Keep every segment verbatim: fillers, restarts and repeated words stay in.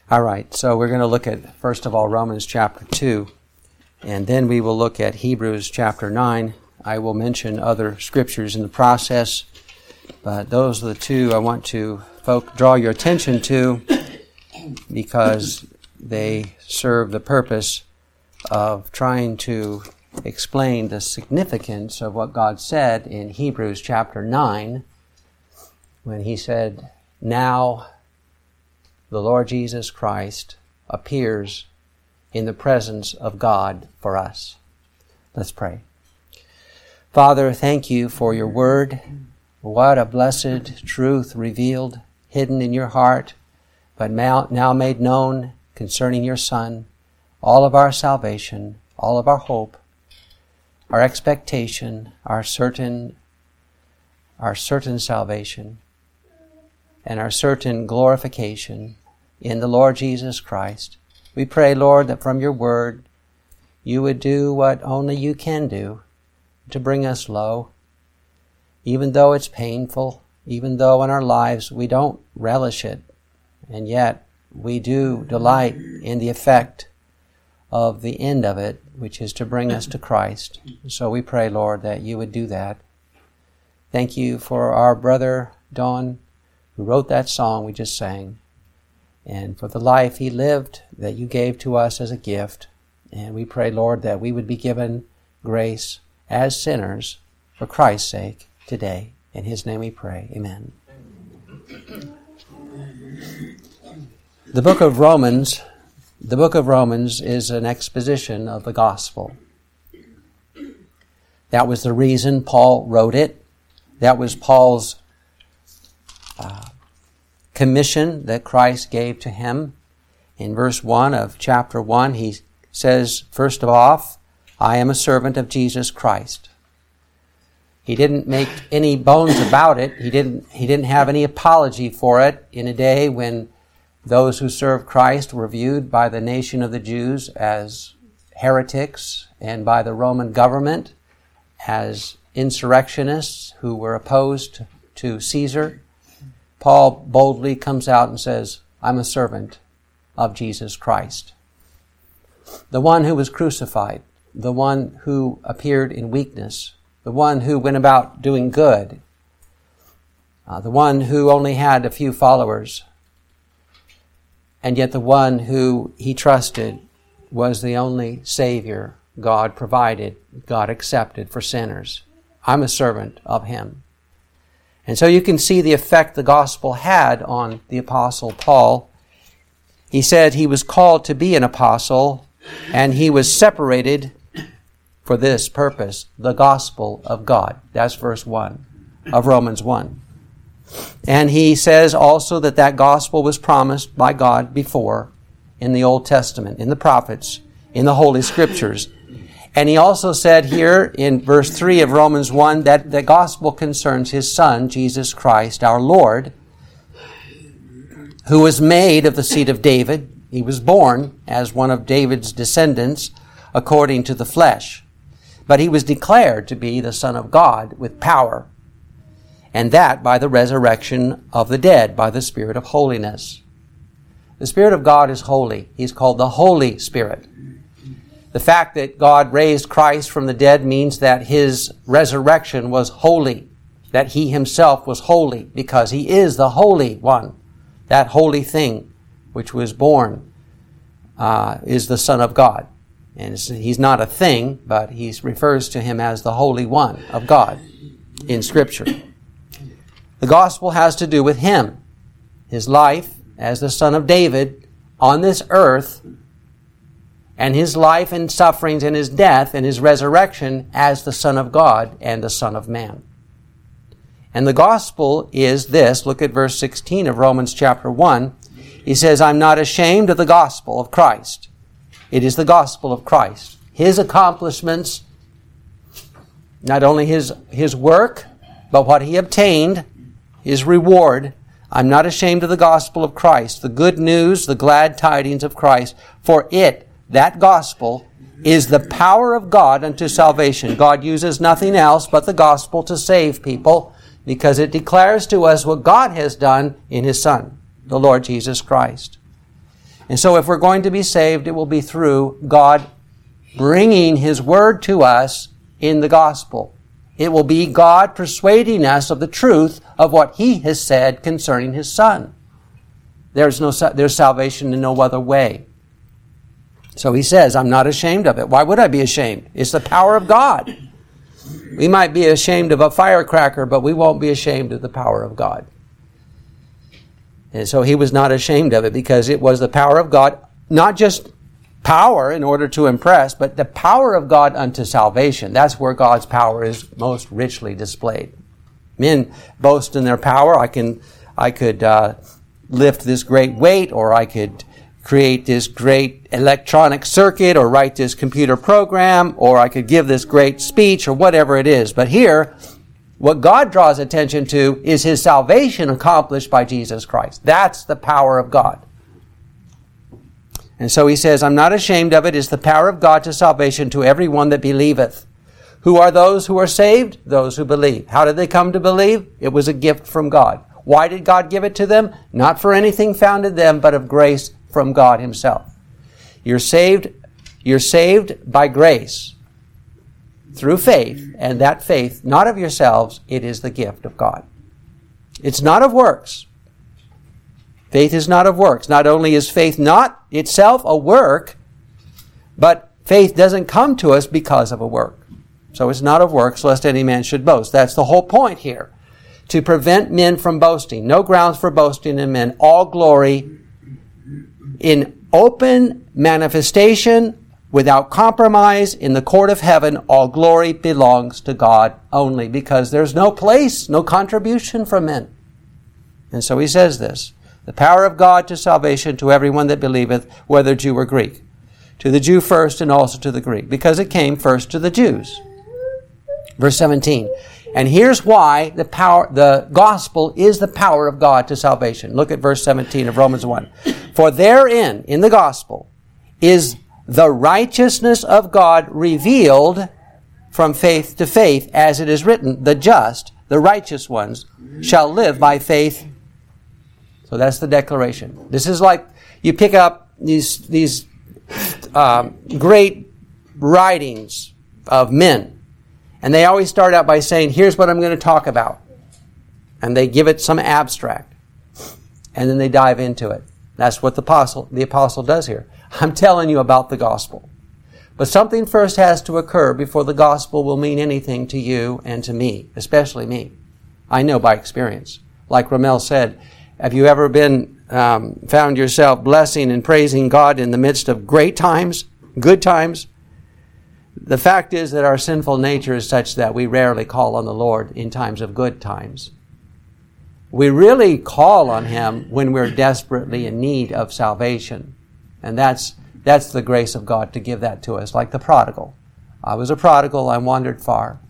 All right, so we're going to look at, first of all, Romans chapter two, and then we will look at Hebrews chapter nine. I will mention other scriptures in the process, but those are the two I want to folk draw your attention to because they serve the purpose of trying to explain the significance of what God said in Hebrews chapter nine when He said, "Now the Lord Jesus Christ appears in the presence of God for us." Let's pray. Father, thank You for Your word. What a blessed truth revealed, hidden in Your heart, but now, now made known concerning Your Son, all of our salvation, all of our hope, our expectation, our certain, our certain salvation, and our certain glorification in the Lord Jesus Christ. We pray, Lord, that from Your word You would do what only You can do to bring us low, even though it's painful, even though in our lives we don't relish it, and yet we do delight in the effect of the end of it, which is to bring us to Christ. So we pray, Lord, that You would do that. Thank You for our brother Don, who wrote that song we just sang, and for the life he lived that You gave to us as a gift. And we pray, Lord, that we would be given grace as sinners for Christ's sake today. In His name we pray. Amen. The book of Romans, the book of Romans is an exposition of the gospel. That was the reason Paul wrote it. That was Paul's uh, commission that Christ gave to him. In verse one of chapter one, he says, first of all, "I am a servant of Jesus Christ." He didn't make any bones about it. He didn't, he didn't have any apology for it in a day when those who served Christ were viewed by the nation of the Jews as heretics and by the Roman government as insurrectionists who were opposed to Caesar. Paul boldly comes out and says, "I'm a servant of Jesus Christ." The one who was crucified, the one who appeared in weakness, the one who went about doing good, uh, the one who only had a few followers, and yet the one who he trusted was the only Savior God provided, God accepted for sinners. I'm a servant of Him. And so you can see the effect the gospel had on the Apostle Paul. He said he was called to be an apostle, and he was separated for this purpose, the gospel of God. That's verse one of Romans one. And he says also that that gospel was promised by God before in the Old Testament, in the prophets, in the Holy Scriptures. And he also said here in verse three of Romans one that the gospel concerns His Son, Jesus Christ, our Lord, who was made of the seed of David. He was born as one of David's descendants according to the flesh. But He was declared to be the Son of God with power, and that by the resurrection of the dead, by the Spirit of holiness. The Spirit of God is holy. He's called the Holy Spirit. The fact that God raised Christ from the dead means that His resurrection was holy, that He Himself was holy, because He is the Holy One. That holy thing which was born uh, is the Son of God. And He's not a thing, but He refers to Him as the Holy One of God in Scripture. The gospel has to do with Him, His life as the Son of David on this earth, and His life and sufferings and His death and His resurrection as the Son of God and the Son of Man. And the gospel is this. Look at verse sixteen of Romans chapter one. He says, "I'm not ashamed of the gospel of Christ." It is the gospel of Christ. His accomplishments, not only His, his work, but what He obtained, His reward. I'm not ashamed of the gospel of Christ, the good news, the glad tidings of Christ, for it, that gospel, is the power of God unto salvation. God uses nothing else but the gospel to save people, because it declares to us what God has done in His Son, the Lord Jesus Christ. And so if we're going to be saved, it will be through God bringing His Word to us in the gospel. It will be God persuading us of the truth of what He has said concerning His Son. There's no there's salvation in no other way. So He says, I'm not ashamed of it. Why would I be ashamed? It's the power of God. We might be ashamed of a firecracker, but we won't be ashamed of the power of God. And so He was not ashamed of it because it was the power of God, not just power in order to impress, but the power of God unto salvation. That's where God's power is most richly displayed. Men boast in their power. I can, I could uh, lift this great weight, or I could create this great electronic circuit, or write this computer program, or I could give this great speech, or whatever it is. But here, what God draws attention to is His salvation accomplished by Jesus Christ. That's the power of God. And so He says, I'm not ashamed of it. It's the power of God to salvation to every one that believeth. Who are those who are saved? Those who believe. How did they come to believe? It was a gift from God. Why did God give it to them? Not for anything found in them, but of grace from God Himself. You're saved, you're saved by grace through faith, and that faith, not of yourselves, it is the gift of God. It's not of works. Faith is not of works. Not only is faith not itself a work, but faith doesn't come to us because of a work. So it's not of works, lest any man should boast. That's the whole point here. To prevent men from boasting. No grounds for boasting in men. All glory in open manifestation, without compromise, in the court of heaven. All glory belongs to God only, because there's no place, no contribution from men. And so He says this. The power of God to salvation to everyone that believeth, whether Jew or Greek. To the Jew first, and also to the Greek, because it came first to the Jews. Verse seventeen. And here's why the power, the gospel is the power of God to salvation. Look at verse seventeen of Romans one. For therein, in the gospel, is the righteousness of God revealed from faith to faith, as it is written, the just, the righteous ones, shall live by faith. So that's the declaration. This is like you pick up these these um, great writings of men, and they always start out by saying, here's what I'm going to talk about. And they give it some abstract. And then they dive into it. That's what the apostle, the apostle does here. I'm telling you about the gospel. But something first has to occur before the gospel will mean anything to you and to me, especially me. I know by experience. Like Ramel said, have you ever been um, found yourself blessing and praising God in the midst of great times, good times? The fact is that our sinful nature is such that we rarely call on the Lord in times of good times. We really call on Him when we're desperately in need of salvation. And that's that's the grace of God to give that to us, like the prodigal. I was a prodigal, I wandered far,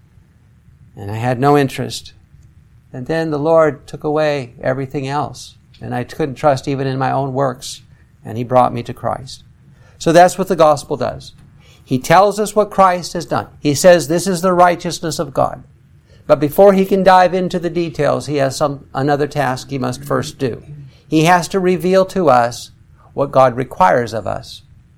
and I had no interest. And then the Lord took away everything else, and I couldn't trust even in my own works, and He brought me to Christ. So that's what the gospel does. He tells us what Christ has done. He says this is the righteousness of God. But before He can dive into the details, He has some another task He must first do. He has to reveal to us what God requires of us.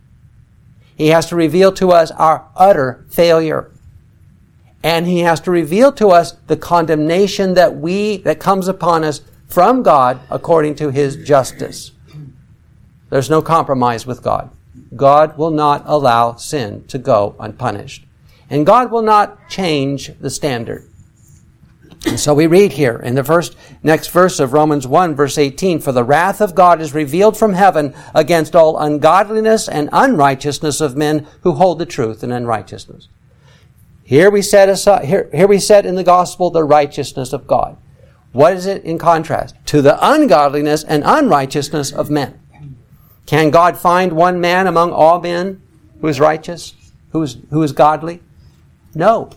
He has to reveal to us our utter failure. And He has to reveal to us the condemnation that we, that comes upon us from God according to His justice. There's no compromise with God. God will not allow sin to go unpunished. And God will not change the standard. And so we read here in the first, next verse of Romans one, verse eighteen, for the wrath of God is revealed from heaven against all ungodliness and unrighteousness of men who hold the truth in unrighteousness. Here we set aside, here, here we set in the gospel the righteousness of God. What is it in contrast? To the ungodliness and unrighteousness of men. Can God find one man among all men who is righteous, who is, who is godly? No.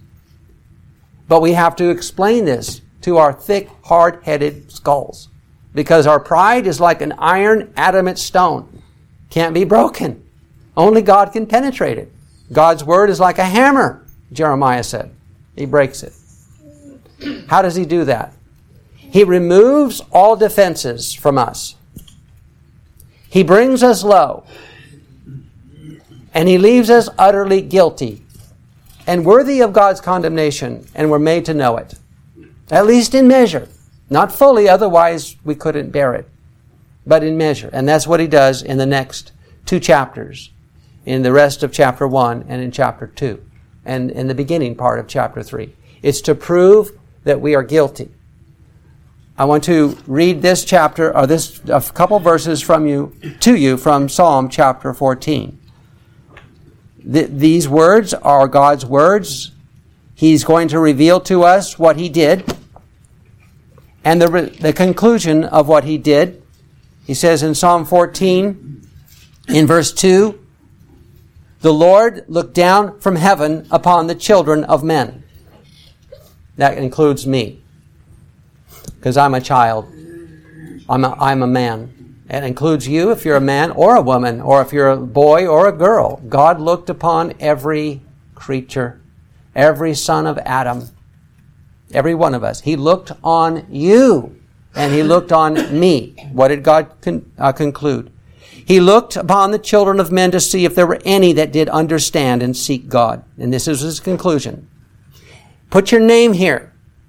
But we have to explain this to our thick, hard-headed skulls. Because our pride is like an iron adamant stone. Can't be broken. Only God can penetrate it. God's word is like a hammer, Jeremiah said. He breaks it. How does He do that? He removes all defenses from us. He brings us low. And He leaves us utterly guilty and worthy of God's condemnation, and we're made to know it. At least in measure. Not fully, otherwise we couldn't bear it. But in measure. And that's what He does in the next two chapters. In the rest of chapter one and in chapter two. And in the beginning part of chapter three. It's to prove that we are guilty. I want to read this chapter, or this, a couple verses from you, to you from Psalm chapter fourteen. Th- these words are God's words. He's going to reveal to us what He did and the, re- the conclusion of what He did. He says in Psalm fourteen, in verse two, "The Lord looked down from heaven upon the children of men." That includes me, because I'm a child. I'm a, I'm a man. It includes you if you're a man or a woman, or if you're a boy or a girl. God looked upon every creature, every son of Adam, every one of us. He looked on you, and He looked on me. What did God con- uh, conclude? He looked upon the children of men to see if there were any that did understand and seek God. And this is His conclusion. Put your name here.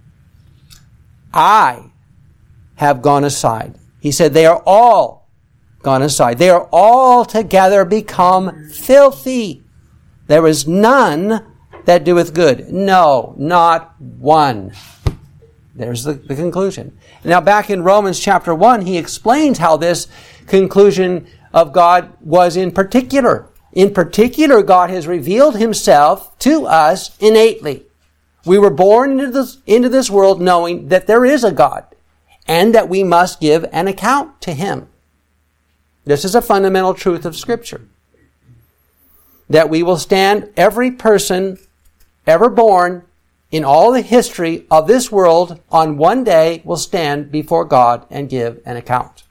I have gone aside. He said, they are all gone aside. They are all together become filthy. There is none that doeth good. No, not one. There's the, the conclusion. Now back in Romans chapter one, he explains how this conclusion of God was in particular. In particular, God has revealed Himself to us innately. We were born into this, into this world knowing that there is a God and that we must give an account to Him. This is a fundamental truth of Scripture. That we will stand, every person ever born in all the history of this world on one day will stand before God and give an account.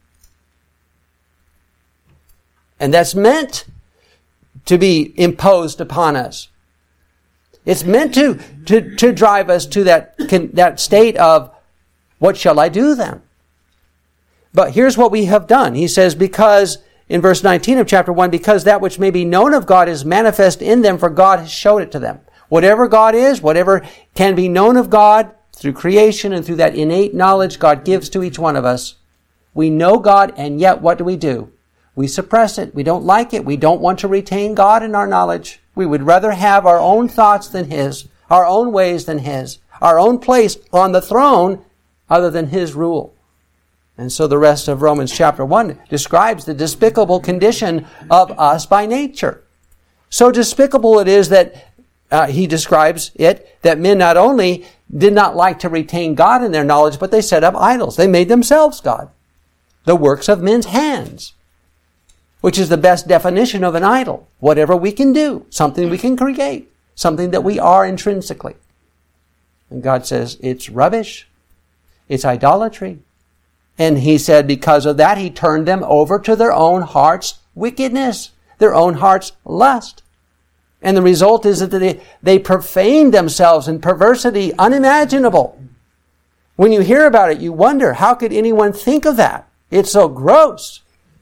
And that's meant to be imposed upon us. It's meant to, to, to drive us to that, that state of, what shall I do then? But here's what we have done. He says, because, in verse nineteen of chapter one, because that which may be known of God is manifest in them, for God has showed it to them. Whatever God is, whatever can be known of God through creation and through that innate knowledge God gives to each one of us, we know God, and yet what do we do? We suppress it. We don't like it. We don't want to retain God in our knowledge. We would rather have our own thoughts than His, our own ways than His, our own place on the throne other than His rule. And so the rest of Romans chapter one describes the despicable condition of us by nature. So despicable it is that uh, he describes it, that men not only did not like to retain God in their knowledge, but they set up idols. They made themselves God. The works of men's hands, which is the best definition of an idol. Whatever we can do, something we can create, something that we are intrinsically. And God says, it's rubbish. It's idolatry. And He said because of that, He turned them over to their own heart's wickedness, their own heart's lust. And the result is that they, they profaned themselves in perversity unimaginable. When you hear about it, you wonder, how could anyone think of that? It's so gross.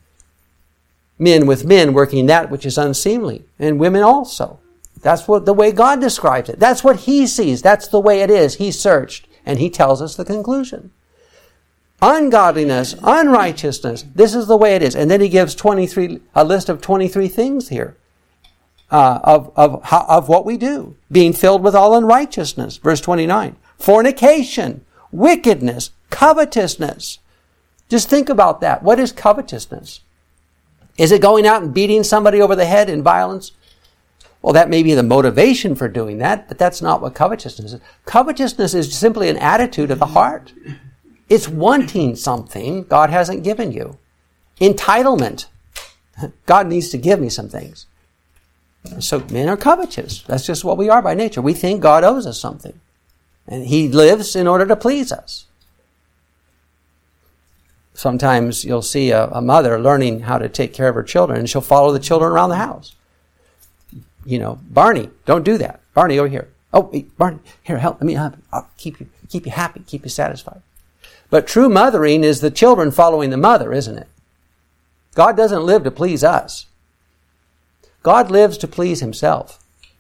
Men with men working that which is unseemly, and women also. That's what the way God describes it. That's what He sees. That's the way it is. He searched, and He tells us the conclusion. Ungodliness, unrighteousness, this is the way it is. And then He gives twenty-three, a list of twenty-three things here uh, of, of, how, of what we do. Being filled with all unrighteousness, verse twenty-nine. Fornication, wickedness, covetousness. Just think about that. What is covetousness? Is it going out and beating somebody over the head in violence? Well, that may be the motivation for doing that, but that's not what covetousness is. Covetousness is simply an attitude of the heart. It's wanting something God hasn't given you. Entitlement. God needs to give me some things. So men are covetous. That's just what we are by nature. We think God owes us something. And He lives in order to please us. Sometimes you'll see a, a mother learning how to take care of her children, and she'll follow the children around the house. You know, Barney, don't do that. Barney, over here. Oh, hey, Barney, here, help. Let me help. I'll keep you, keep you happy, keep you satisfied. But true mothering is the children following the mother, isn't it? God doesn't live to please us. God lives to please himself.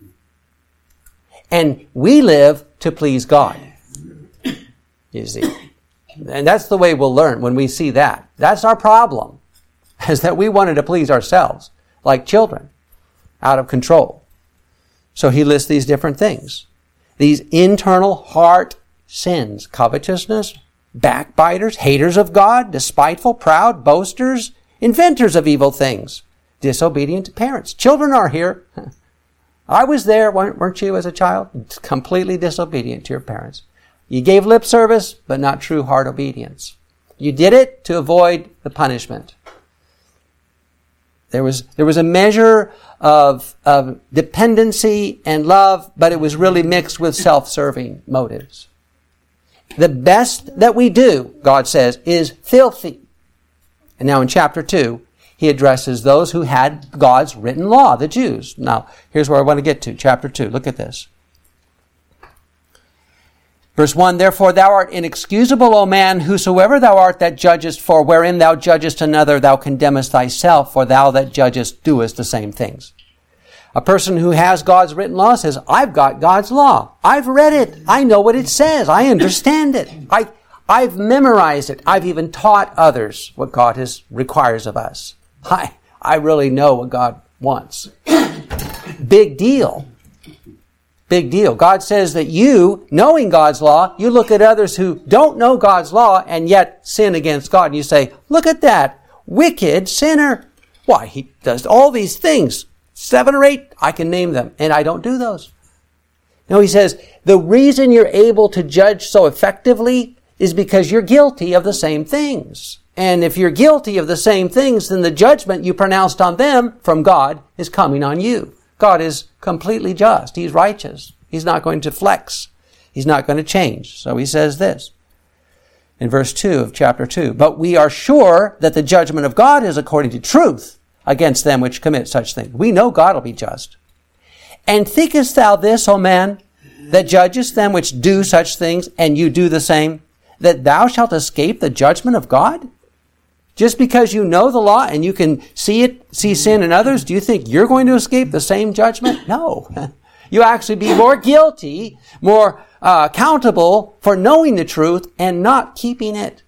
And we live to please God. You see. And that's the way we'll learn when we see that. That's our problem, is that we wanted to please ourselves, like children, out of control. So he lists these different things. These internal heart sins: covetousness, backbiters, haters of God, despiteful, proud, boasters, inventors of evil things, disobedient to parents. Children are here. I was there, weren't you, as a child? Completely disobedient to your parents. You gave lip service, but not true heart obedience. You did it to avoid the punishment. There was, there was a measure of, of dependency and love, but it was really mixed with self-serving motives. The best that we do, God says, is filthy. And now in chapter two, he addresses those who had God's written law, the Jews. Now, here's where I want to get to, chapter two. Look at this. Verse one, therefore thou art inexcusable, O man, whosoever thou art that judgest, for wherein thou judgest another, thou condemnest thyself, for thou that judgest doest the same things. A person who has God's written law says, I've got God's law. I've read it. I know what it says. I understand it. I, I've memorized it. I've even taught others what God has, requires of us. I, I really know what God wants. Big deal. Big deal. God says that you, knowing God's law, you look at others who don't know God's law and yet sin against God, and you say, look at that wicked sinner. Why, he does all these things. Seven or eight, I can name them, and I don't do those. No, he says, the reason you're able to judge so effectively is because you're guilty of the same things. And if you're guilty of the same things, then the judgment you pronounced on them from God is coming on you. God is completely just. He's righteous. He's not going to flex. He's not going to change. So he says this in verse two of chapter two. But we are sure that the judgment of God is according to truth against them which commit such things. We know God will be just. And thinkest thou this, O man, that judgest them which do such things, and you do the same, that thou shalt escape the judgment of God? Just because you know the law and you can see it, see sin in others, do you think you're going to escape the same judgment? No. You actually be more guilty, more uh, accountable for knowing the truth and not keeping it.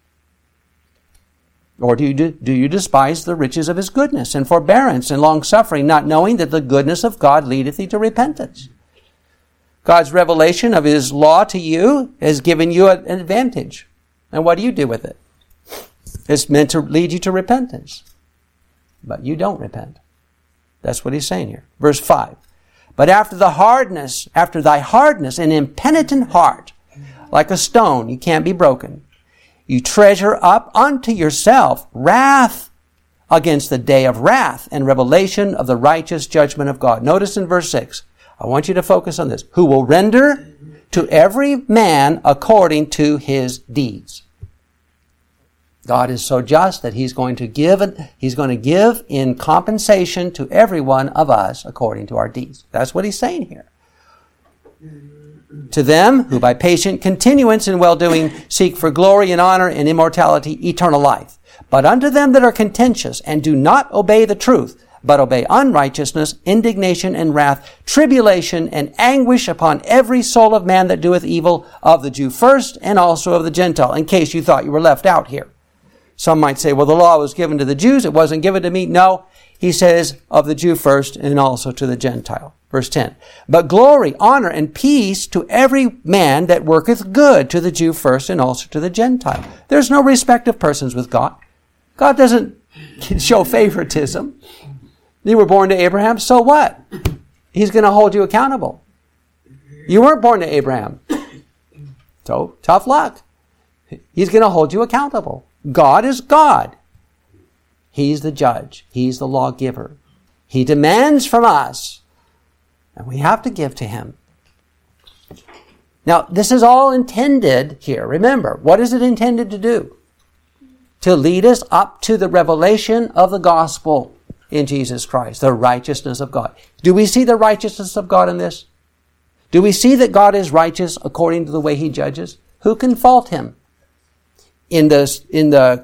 Or do you, do, do you despise the riches of his goodness and forbearance and long-suffering, not knowing that the goodness of God leadeth thee to repentance? God's revelation of his law to you has given you an advantage. And what do you do with it? It's meant to lead you to repentance. But you don't repent. That's what he's saying here. Verse five. But after the hardness, after thy hardness, an impenitent heart, like a stone, you can't be broken. You treasure up unto yourself wrath against the day of wrath and revelation of the righteous judgment of God. Notice in verse six. I want you to focus on this. Who will render to every man according to his deeds. God is so just that he's going to give, he's going to give in compensation to every one of us according to our deeds. That's what he's saying here. To them who by patient continuance in well-doing seek for glory and honor and immortality, eternal life. But unto them that are contentious and do not obey the truth, but obey unrighteousness, indignation and wrath, tribulation and anguish upon every soul of man that doeth evil, of the Jew first and also of the Gentile, in case you thought you were left out here. Some might say, well, the law was given to the Jews, it wasn't given to me. No, he says of the Jew first and also to the Gentile. Verse ten. But glory, honor, and peace to every man that worketh good, to the Jew first and also to the Gentile. There's no respect of persons with God. God doesn't show favoritism. You were born to Abraham, so what? He's going to hold you accountable. You weren't born to Abraham. So, tough luck. He's going to hold you accountable. God is God. He's the judge. He's the lawgiver. He demands from us, and we have to give to him. Now, this is all intended here. Remember, what is it intended to do? To lead us up to the revelation of the gospel in Jesus Christ, the righteousness of God. Do we see the righteousness of God in this? Do we see that God is righteous according to the way he judges? Who can fault him? In the, in the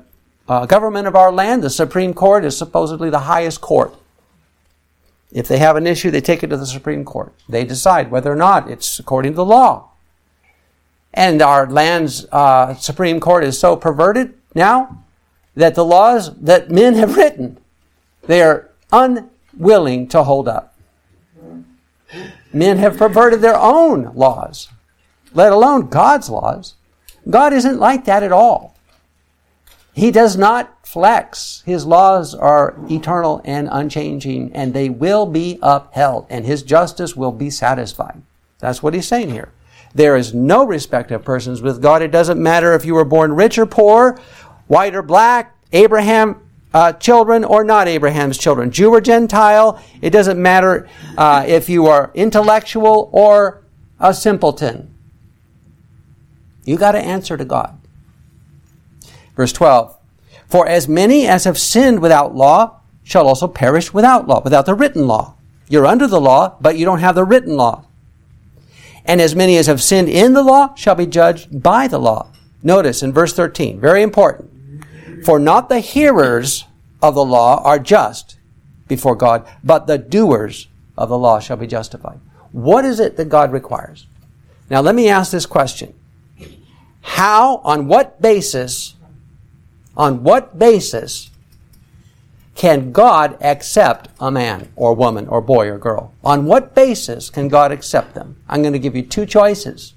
uh, government of our land, the Supreme Court is supposedly the highest court. If they have an issue, they take it to the Supreme Court. They decide whether or not it's according to the law. And our land's uh, Supreme Court is so perverted now that the laws that men have written, they are unwilling to hold up. Men have perverted their own laws, let alone God's laws. God isn't like that at all. He does not flex. His laws are eternal and unchanging, and they will be upheld, and His justice will be satisfied. That's what He's saying here. There is no respect of persons with God. It doesn't matter if you were born rich or poor, white or black, Abraham uh, children or not Abraham's children, Jew or Gentile. It doesn't matter uh, if you are intellectual or a simpleton. You got to answer to God. Verse twelve, for as many as have sinned without law shall also perish without law, without the written law. You're under the law, but you don't have the written law. And as many as have sinned in the law shall be judged by the law. Notice in verse thirteen, very important. For not the hearers of the law are just before God, but the doers of the law shall be justified. What is it that God requires? Now let me ask this question. How, on what basis, on what basis can God accept a man or woman or boy or girl? On what basis can God accept them? I'm going to give you two choices.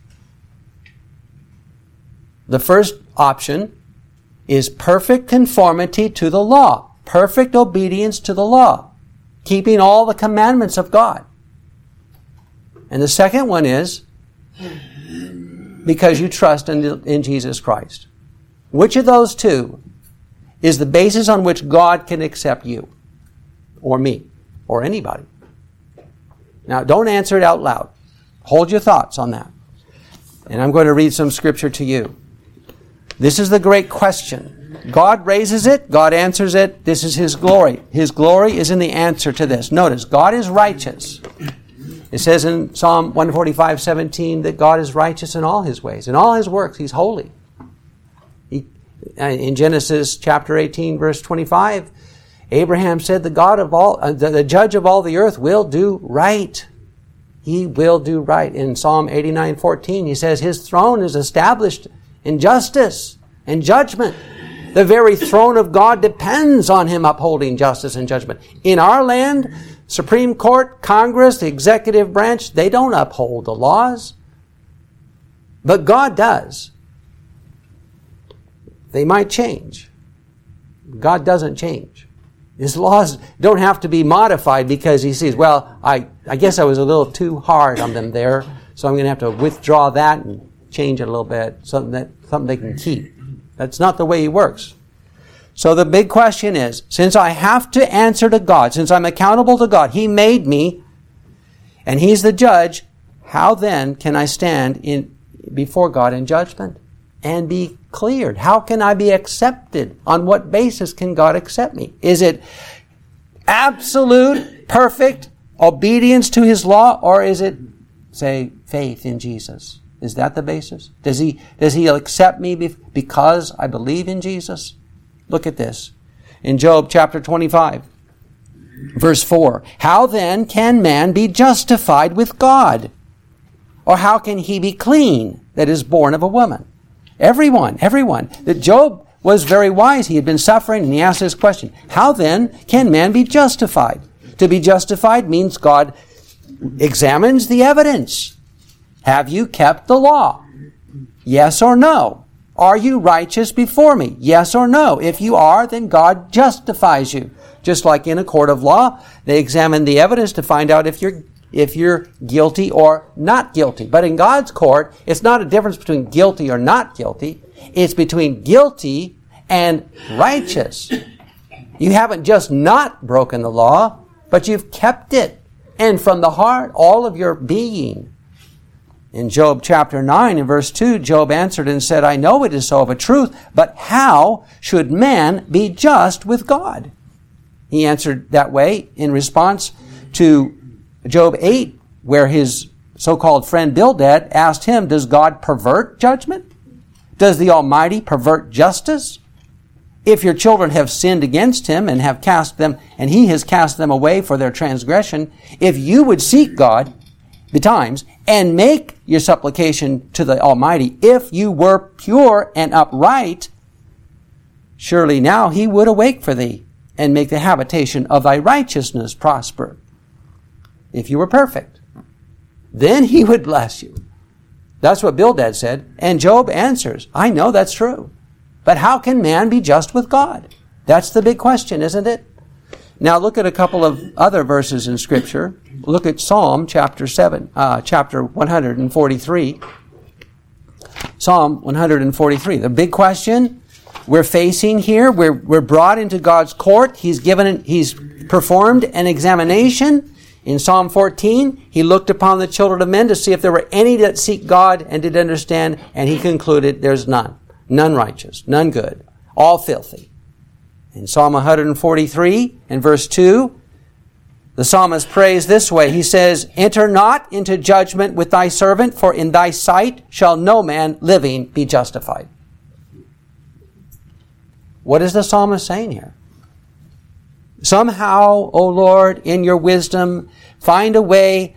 The first option is perfect conformity to the law, perfect obedience to the law, keeping all the commandments of God. And the second one is because you trust in, in Jesus Christ. Which of those two is the basis on which God can accept you or me or anybody? Now, don't answer it out loud. Hold your thoughts on that. And I'm going to read some scripture to you. This is the great question. God raises it. God answers it. This is His glory. His glory is in the answer to this. Notice, God is righteous. It says in Psalm one forty-five, seventeen that God is righteous in all His ways. In all His works, He's holy. He, in Genesis chapter eighteen, verse twenty-five, Abraham said, the God of all, uh, the, the judge of all the earth will do right. He will do right. In Psalm eighty-nine, fourteen, he says, His throne is established in justice and judgment. The very throne of God depends on Him upholding justice and judgment. In our land, Supreme Court, Congress, the executive branch, they don't uphold the laws. But God does. They might change. God doesn't change. His laws don't have to be modified because He sees, well, I, I guess I was a little too hard on them there, so I'm going to have to withdraw that and change it a little bit, something that something they can keep. That's not the way He works. So the big question is, since I have to answer to God, since I'm accountable to God, He made me, and He's the judge, how then can I stand in before God in judgment and be cleared? How can I be accepted? On what basis can God accept me? Is it absolute, perfect obedience to His law, or is it, say, faith in Jesus? Is that the basis? Does He does He accept me because I believe in Jesus? Look at this. In Job chapter twenty-five, verse four. How then can man be justified with God? Or how can he be clean that is born of a woman? Everyone, everyone. That Job was very wise. He had been suffering and he asked this question. How then can man be justified? To be justified means God examines the evidence. Have you kept the law? Yes or no? Are you righteous before me? Yes or no? If you are, then God justifies you. Just like in a court of law, they examine the evidence to find out if you're if you're guilty or not guilty. But in God's court, it's not a difference between guilty or not guilty. It's between guilty and righteous. You haven't just not broken the law, but you've kept it. And from the heart, all of your being. In Job chapter nine and verse two, Job answered and said, I know it is so of a truth, but how should man be just with God? He answered that way in response to Job eight, where his so-called friend Bildad asked him, does God pervert judgment? Does the Almighty pervert justice? If your children have sinned against him and have cast them, and he has cast them away for their transgression, if you would seek God betimes and make your supplication to the Almighty, if you were pure and upright, surely now he would awake for thee and make the habitation of thy righteousness prosper. If you were perfect, then he would bless you. That's what Bildad said. And Job answers, I know that's true. But how can man be just with God? That's the big question, isn't it? Now look at a couple of other verses in Scripture. Look at Psalm chapter seven, uh, chapter one forty-three. Psalm one forty-three. The big question we're facing here, we're, we're brought into God's court. He's given, he's performed an examination. In Psalm fourteen, he looked upon the children of men to see if there were any that seek God and did understand, and he concluded there's none. None righteous, none good, all filthy. In Psalm one forty-three, in verse two, the psalmist prays this way. He says, enter not into judgment with thy servant, for in thy sight shall no man living be justified. What is the psalmist saying here? Somehow, O Lord, in your wisdom, find a way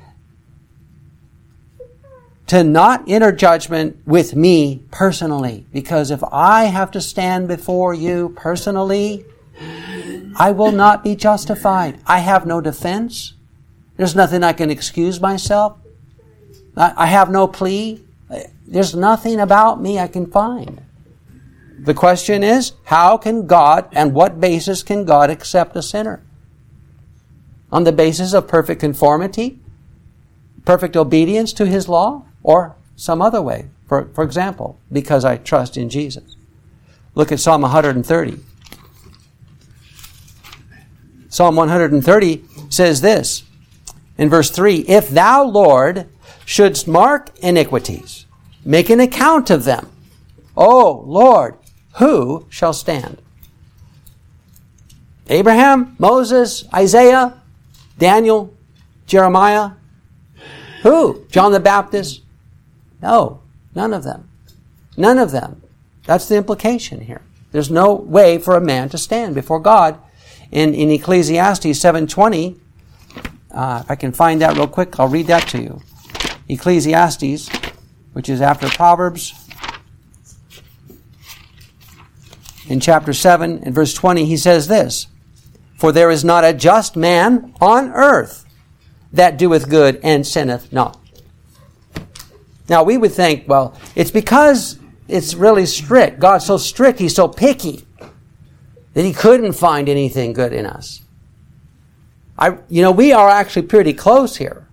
to not enter judgment with me personally. Because if I have to stand before you personally, I will not be justified. I have no defense. There's nothing I can excuse myself. I have no plea. There's nothing about me I can find. The question is, how can God, and what basis can God accept a sinner? On the basis of perfect conformity, perfect obedience to his law, or some other way? For, for example, because I trust in Jesus. Look at Psalm one thirty. Psalm one thirty says this, in verse three, if thou, Lord, shouldst mark iniquities, make an account of them, O Lord, who shall stand? Abraham, Moses, Isaiah, Daniel, Jeremiah? Who? John the Baptist? No, none of them. None of them. That's the implication here. There's no way for a man to stand before God. In, in Ecclesiastes seven twenty, uh, if I can find that real quick, I'll read that to you. Ecclesiastes, which is after Proverbs, in chapter seven, in verse twenty, he says this, for there is not a just man on earth that doeth good and sinneth not. Now we would think, well, it's because it's really strict. God's so strict, he's so picky, that he couldn't find anything good in us. I, you know, we are actually pretty close here.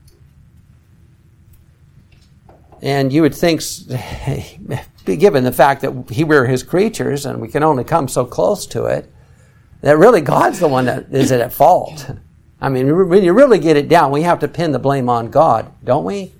And you would think, given the fact that we're his creatures and we can only come so close to it, that really God's the one that is at fault. I mean, when you really get it down, we have to pin the blame on God, don't we?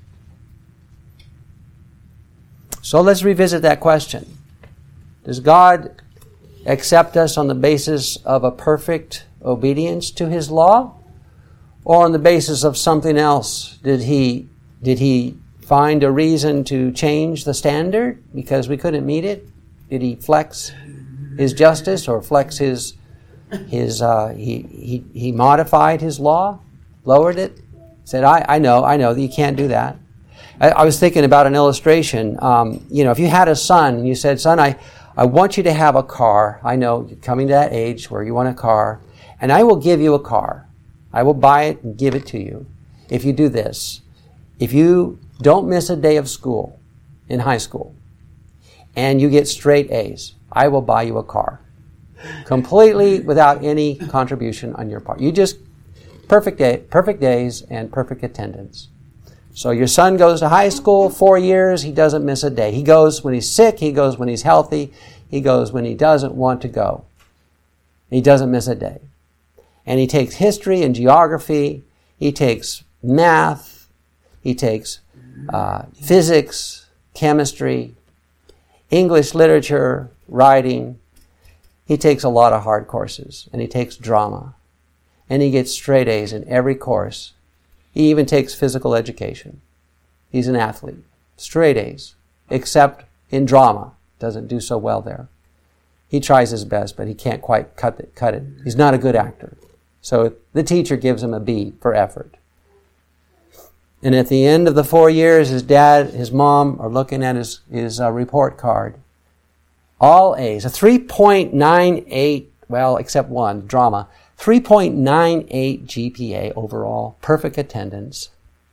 So let's revisit that question. Does God accept us on the basis of a perfect obedience to his law, or on the basis of something else? Did he, did he find a reason to change the standard because we couldn't meet it? Did he flex his justice or flex his his uh, he he he modified his law, lowered it, said, I, I know, I know that you can't do that. I, I was thinking about an illustration. Um, you know, if you had a son and you said, son, I, I want you to have a car. I know you're coming to that age where you want a car, and I will give you a car. I will buy it and give it to you if you do this. If you don't miss a day of school in high school and you get straight A's, I will buy you a car. Completely without any contribution on your part. You just, perfect day, perfect days and perfect attendance. So your son goes to high school, four years, he doesn't miss a day. He goes when he's sick, he goes when he's healthy, he goes when he doesn't want to go. He doesn't miss a day. And he takes history and geography, he takes math, he takes uh, physics, chemistry, English literature, writing. He takes a lot of hard courses, and he takes drama. And he gets straight A's in every course. He even takes physical education. He's an athlete. Straight A's. Except in drama. Doesn't do so well there. he tries his best, but he can't quite cut it. Cut it. He's not a good actor. So the teacher gives him a B for effort. And at the end of the four years, his dad, his mom are looking at his, his uh, report card. All A's. A three point nine eight, well, except one, drama. three point nine eight G P A overall. Perfect attendance.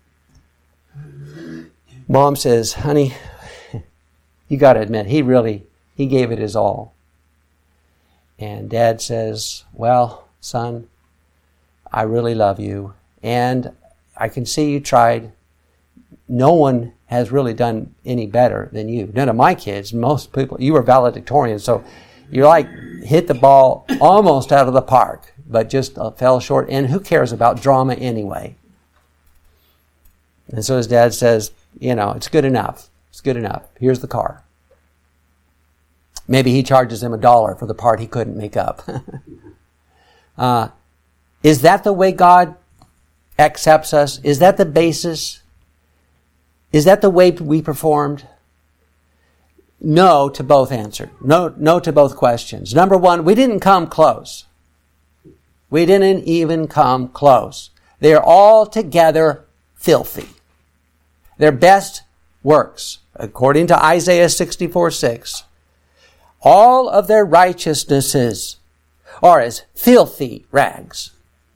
Mom says, honey, you got to admit, he really, he gave it his all. And Dad says, well, son, I really love you. And I can see you tried. No one has really done any better than you. None of my kids, most people, you were valedictorian, so you like hit the ball almost out of the park, but just uh, fell short. And who cares about drama anyway? And so his dad says, you know, it's good enough. It's good enough. Here's the car. Maybe he charges him a dollar for the part he couldn't make up. uh, is that the way God accepts us? Is that the basis? Is that the way we performed? No to both answers. No, no to both questions. Number one, we didn't come close. We didn't even come close. They're all together filthy. Their best works, according to Isaiah sixty-four six, all of their righteousnesses are as filthy rags.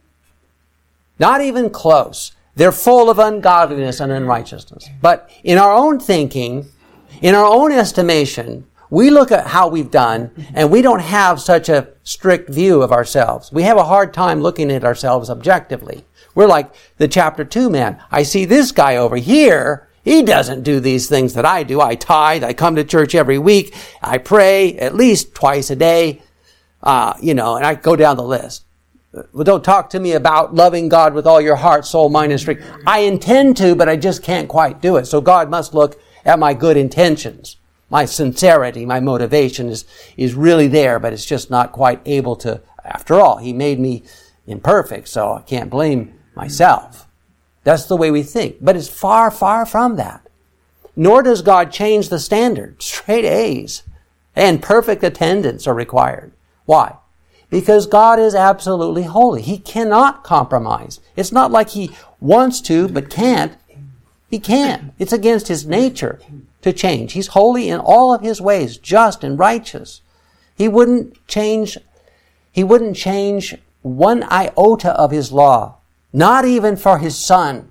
Not even close. They're full of ungodliness and unrighteousness. But in our own thinking, in our own estimation, we look at how we've done, and we don't have such a strict view of ourselves. We have a hard time looking at ourselves objectively. We're like the chapter two man. I see this guy over here. He doesn't do these things that I do. I tithe. I come to church every week. I pray at least twice a day. Uh, you know, and I go down the list. Well, don't talk to me about loving God with all your heart, soul, mind, and strength. I intend to, but I just can't quite do it. So God must look at my good intentions. My sincerity, my motivation is, is really there, but it's just not quite able to. After all, He made me imperfect, so I can't blame myself. That's the way we think. But it's far, far from that. Nor does God change the standard. Straight A's and perfect attendance are required. Why? Because God is absolutely holy. He cannot compromise. It's not like He wants to but can't. He can't. It's against His nature to change. He's holy in all of His ways, just and righteous. He wouldn't change, He wouldn't change one iota of His law. Not even for His Son.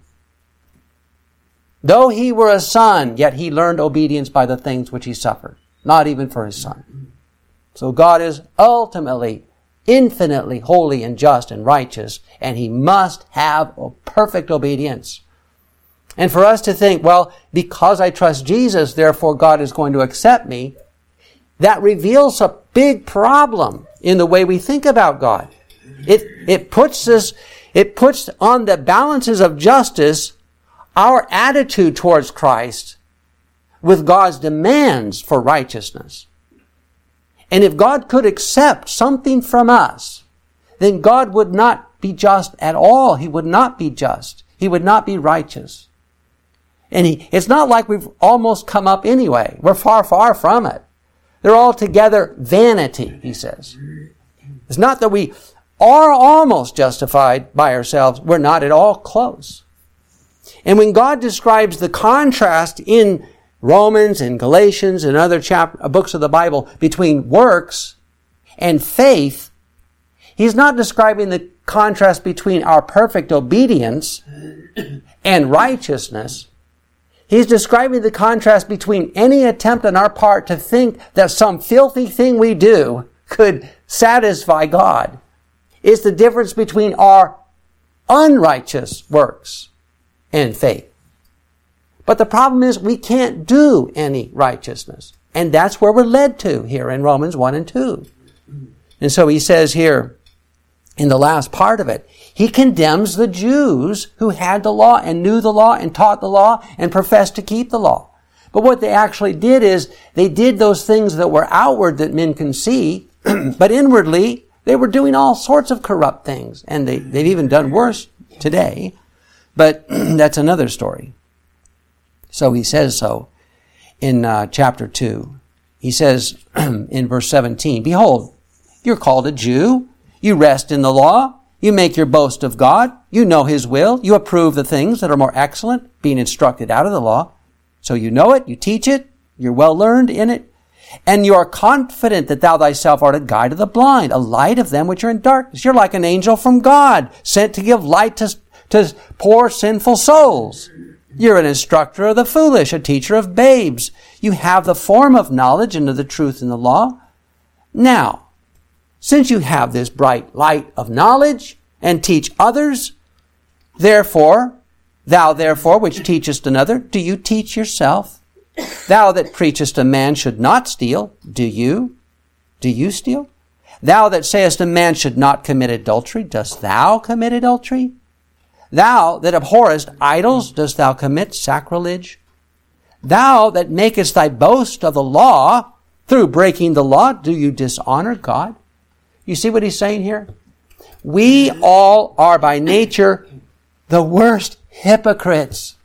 Though He were a Son, yet He learned obedience by the things which He suffered. Not even for His Son. So God is ultimately, infinitely holy and just and righteous, and He must have a perfect obedience. And for us to think, well, because I trust Jesus, therefore God is going to accept me, that reveals a big problem in the way we think about God. It, it puts us... It puts on the balances of justice our attitude towards Christ with God's demands for righteousness. And if God could accept something from us, then God would not be just at all. He would not be just. He would not be righteous. And he, it's not like we've almost come up anyway. We're far, far from it. They're altogether vanity, he says. It's not that we are almost justified by ourselves. We're not at all close. And when God describes the contrast in Romans and Galatians and other chap- books of the Bible between works and faith, He's not describing the contrast between our perfect obedience and righteousness. He's describing the contrast between any attempt on our part to think that some filthy thing we do could satisfy God. It's the difference between our unrighteous works and faith. But the problem is we can't do any righteousness. And that's where we're led to here in Romans one and two. And so he says here in the last part of it, he condemns the Jews who had the law and knew the law and taught the law and professed to keep the law. But what they actually did is they did those things that were outward that men can see, but inwardly they were doing all sorts of corrupt things. And they, they've even done worse today. But that's another story. So he says so in uh, chapter two. He says in verse seventeen, behold, you're called a Jew. You rest in the law. You make your boast of God. You know His will. You approve the things that are more excellent, being instructed out of the law. So you know it. You teach it. You're well learned in it. And you are confident that thou thyself art a guide of the blind, a light of them which are in darkness. You're like an angel from God, sent to give light to, to poor sinful souls. You're an instructor of the foolish, a teacher of babes. You have the form of knowledge and of the truth in the law. Now, since you have this bright light of knowledge and teach others, therefore, thou therefore which teachest another, do you teach yourself? Thou that preachest a man should not steal, do you? Do you steal? Thou that sayest a man should not commit adultery, dost thou commit adultery? Thou that abhorrest idols, dost thou commit sacrilege? Thou that makest thy boast of the law, through breaking the law, do you dishonor God? You see what he's saying here? We all are by nature the worst hypocrites.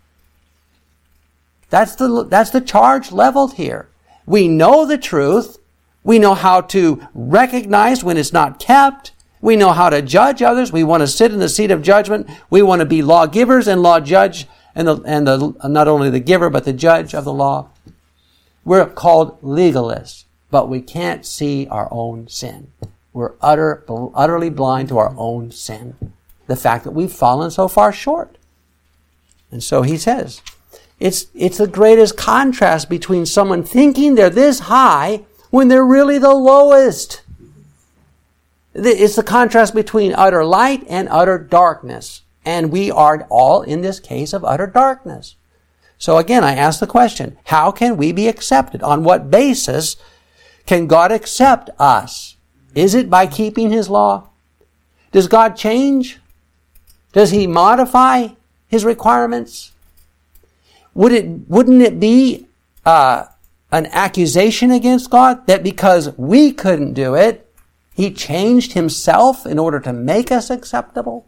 That's the, that's the charge leveled here. We know the truth. We know how to recognize when it's not kept. We know how to judge others. We want to sit in the seat of judgment. We want to be lawgivers and law judge, and the, and the, not only the giver, but the judge of the law. We're called legalists, but we can't see our own sin. We're utter, utterly blind to our own sin. The fact that we've fallen so far short. And so he says, It's, it's the greatest contrast between someone thinking they're this high when they're really the lowest. It's the contrast between utter light and utter darkness. And we are all in this case of utter darkness. So again, I ask the question, how can we be accepted? On what basis can God accept us? Is it by keeping His law? Does God change? Does He modify His requirements? Would it, wouldn't it be uh, an accusation against God that because we couldn't do it, He changed Himself in order to make us acceptable?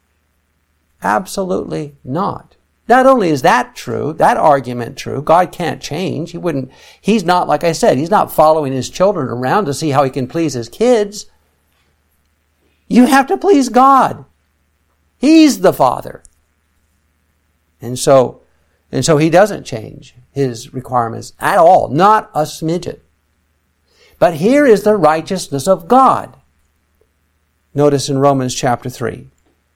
Absolutely not. Not only is that true, that argument true, God can't change. He wouldn't, He's not, like I said, He's not following His children around to see how He can please His kids. You have to please God. He's the Father. And so, And so He doesn't change His requirements at all, not a smidget. But here is the righteousness of God. Notice in Romans chapter three.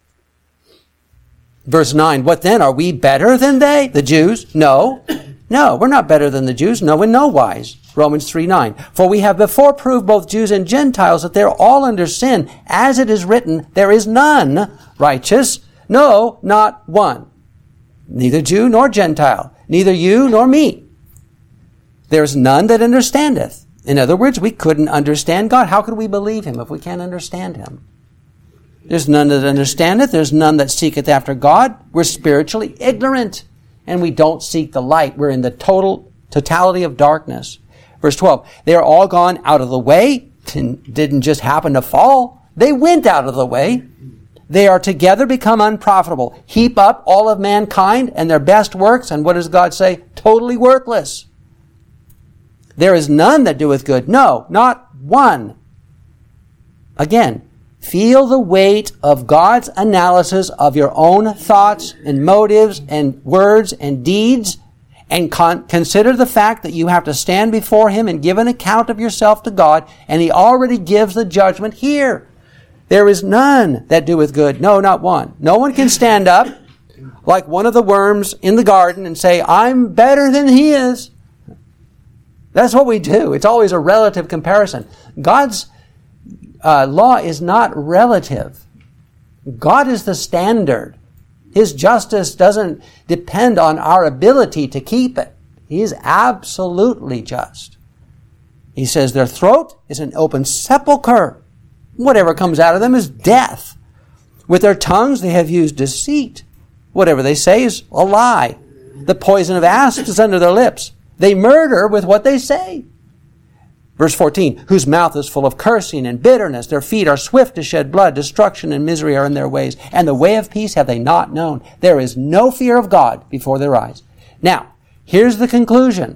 Verse nine, what then? Are we better than they, the Jews? No. No, we're not better than the Jews. No, in no wise. Romans three nine. For we have before proved both Jews and Gentiles that they're all under sin. As it is written, there is none righteous. No, not one. Neither Jew nor Gentile, neither you nor me. There is none that understandeth. In other words, we couldn't understand God. How could we believe Him if we can't understand Him? There's none that understandeth. There's none that seeketh after God. We're spiritually ignorant, and we don't seek the light. We're in the total totality of darkness. Verse twelve, they are all gone out of the way. Didn't just happen to fall. They went out of the way. They are together become unprofitable. Heap up all of mankind and their best works, and what does God say? Totally worthless. There is none that doeth good. No, not one. Again, feel the weight of God's analysis of your own thoughts and motives and words and deeds, and con- consider the fact that you have to stand before Him and give an account of yourself to God, and He already gives the judgment here. There is none that doeth good. No, not one. No one can stand up like one of the worms in the garden and say, I'm better than he is. That's what we do. It's always a relative comparison. God's uh, law is not relative. God is the standard. His justice doesn't depend on our ability to keep it. He is absolutely just. He says their throat is an open sepulcher. Whatever comes out of them is death. With their tongues they have used deceit. Whatever they say is a lie. The poison of asps is under their lips. They murder with what they say. Verse fourteen, whose mouth is full of cursing and bitterness. Their feet are swift to shed blood. Destruction and misery are in their ways. And the way of peace have they not known. There is no fear of God before their eyes. Now, here's the conclusion.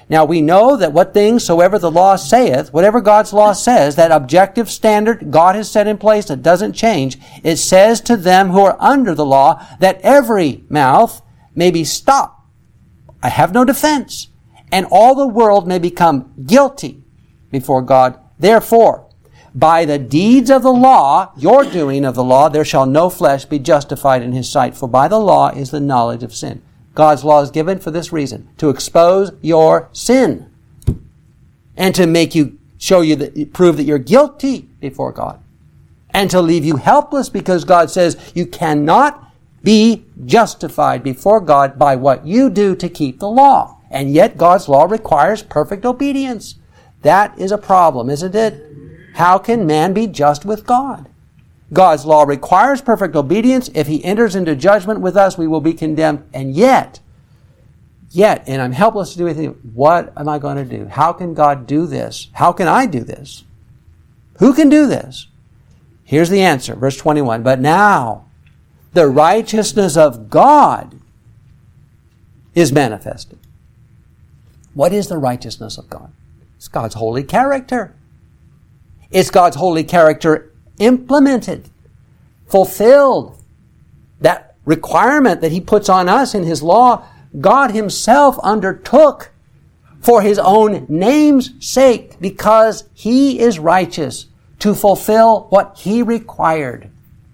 Now we know that what things soever the law saith, whatever God's law says, that objective standard God has set in place that doesn't change, it says to them who are under the law that every mouth may be stopped. I have no defense. And all the world may become guilty before God. Therefore, by the deeds of the law, your doing of the law, there shall no flesh be justified in his sight. For by the law is the knowledge of sin. God's law is given for this reason, to expose your sin and to make you, show you that, prove that you're guilty before God and to leave you helpless, because God says you cannot be justified before God by what you do to keep the law. And yet God's law requires perfect obedience. That is a problem, isn't it? How can man be just with God? God's law requires perfect obedience. If he enters into judgment with us, we will be condemned. And yet, yet, and I'm helpless to do anything, what am I going to do? How can God do this? How can I do this? Who can do this? Here's the answer, verse twenty-one. But now, the righteousness of God is manifested. What is the righteousness of God? It's God's holy character. It's God's holy character implemented, fulfilled. That requirement that he puts on us in his law, God himself undertook for his own name's sake, because he is righteous, to fulfill what he required.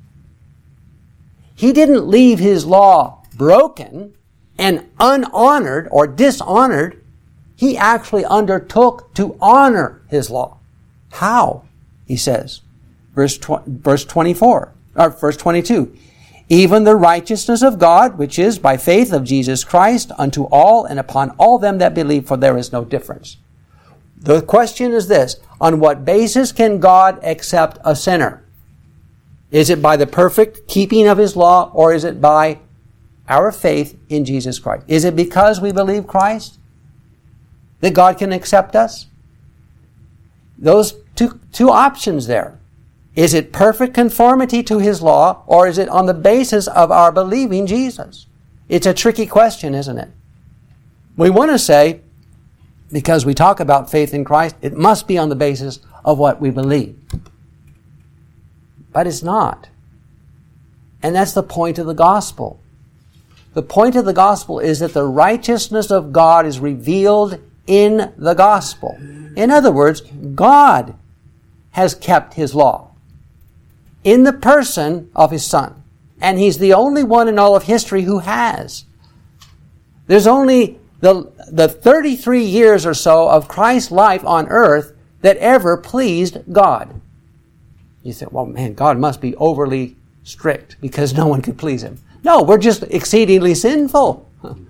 He didn't leave his law broken and unhonored or dishonored. He actually undertook to honor his law. How? He says, verse tw- verse twenty-four, or verse twenty-two. Even the righteousness of God, which is by faith of Jesus Christ, unto all and upon all them that believe, for there is no difference. The question is this: on what basis can God accept a sinner? Is it by the perfect keeping of his law, or is it by our faith in Jesus Christ? Is it because we believe Christ that God can accept us? Those two, two options there. Is it perfect conformity to his law, or is it on the basis of our believing Jesus? It's a tricky question, isn't it? We want to say, because we talk about faith in Christ, it must be on the basis of what we believe. But it's not. And that's the point of the gospel. The point of the gospel is that the righteousness of God is revealed in the gospel. In other words, God has kept his law in the person of his Son. And he's the only one in all of history who has. There's only the, the thirty-three years or so of Christ's life on earth that ever pleased God. You say, well, man, God must be overly strict because no one could please him. No, we're just exceedingly sinful.